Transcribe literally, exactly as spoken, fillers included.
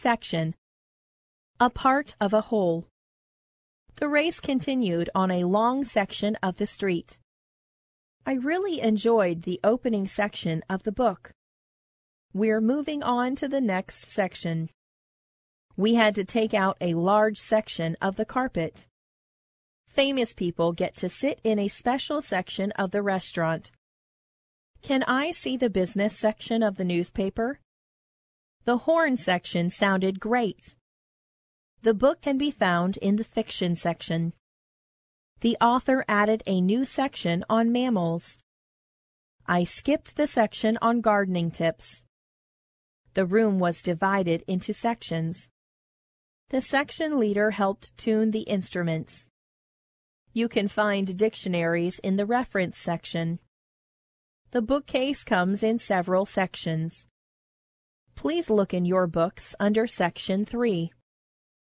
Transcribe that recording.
Section. A part of a whole. The race continued on a long section of the street. I really enjoyed the opening section of the book. We're moving on to the next section. We had to take out a large section of the carpet. Famous people get to sit in a special section of the restaurant. Can I see the business section of the newspaper? The horn section sounded great. The book can be found in the fiction section. The author added a new section on mammals. I skipped the section on gardening tips. The room was divided into sections. The section leader helped tune the instruments. You can find dictionaries in the reference section. The bookcase comes in several sections. Please look in your books under Section three.